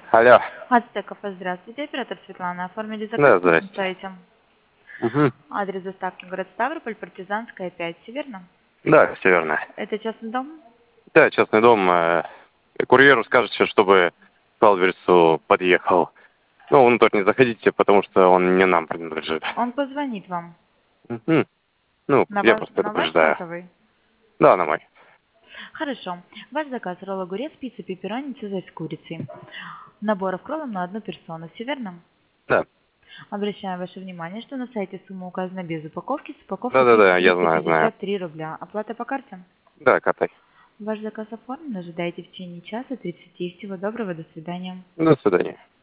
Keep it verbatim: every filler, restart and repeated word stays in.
Алло. Ацтеков, здравствуйте. Оператор Светлана. Оформили Да, заказ на здрасте. сайте. Угу. Адрес доставки город Ставрополь, Партизанская, пять. Все верно? Да, все верно. Это частный дом? Да, частный дом. э, Курьеру скажете, чтобы к адресу подъехал. Ну, внутрь не заходите, потому что он не нам принадлежит. Он позвонит вам. Угу. Ну, На, я ваш, просто на ваш предупреждаю. сотовый? Да, на мой. Хорошо. Ваш заказ ролл огурец, пицца, пепперони, цезарь с курицей. Набор в кроллом на одну персону. Все верно? Да. Обращаем ваше внимание, что на сайте сумма указана без упаковки. С упаковкой Да-да-да, я тысяча триста знаю, знаю. пятьдесят три рубля. Оплата по карте? Да, катай. Ваш заказ оформлен. Ожидайте в течение часа тридцати. Всего доброго. До свидания. До свидания.